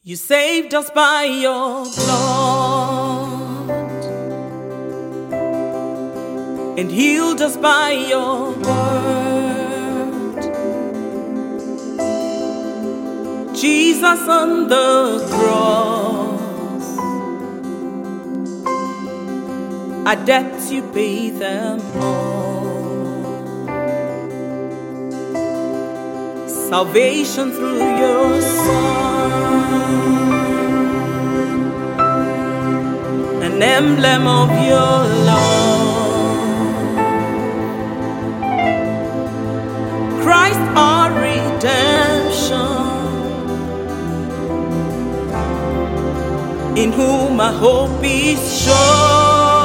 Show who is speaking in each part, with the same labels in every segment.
Speaker 1: You saved us by your blood and healed us by your word. Jesus on the cross, our debts you pay them all. Salvation through your Son, an emblem of your love. Christ our redemption, in whom our hope is sure.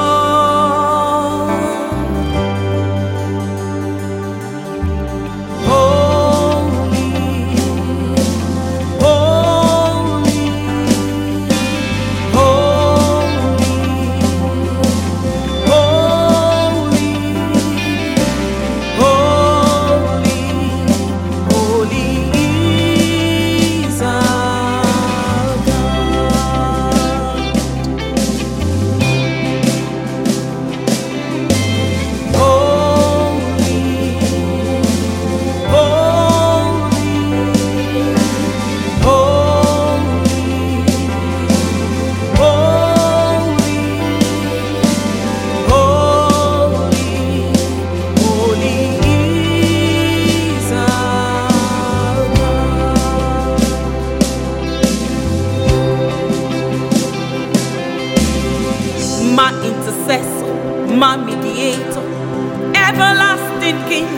Speaker 1: My intercessor, my mediator, everlasting King.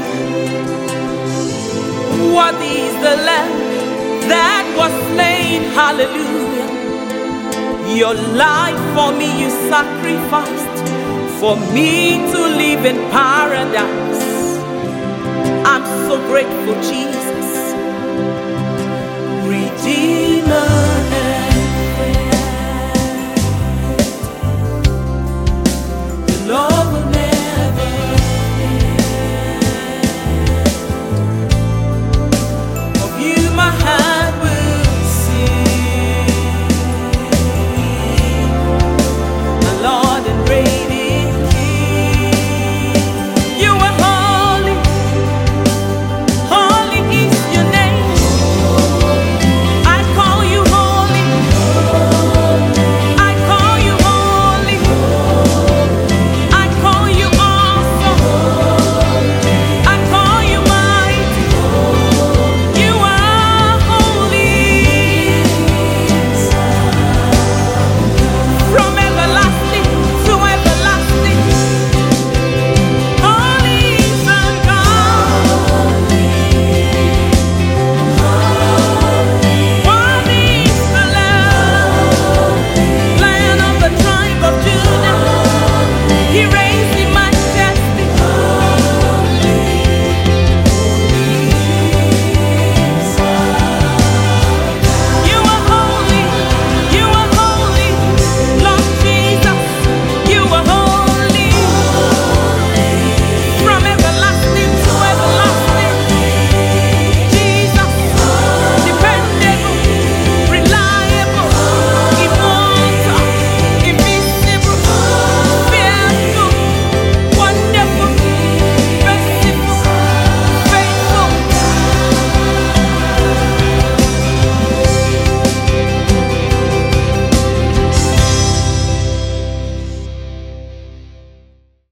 Speaker 1: Worthy is the Lamb that was slain, hallelujah. Your life for me you sacrificed, for me to live in paradise. I'm so grateful, Jesus. Redeemed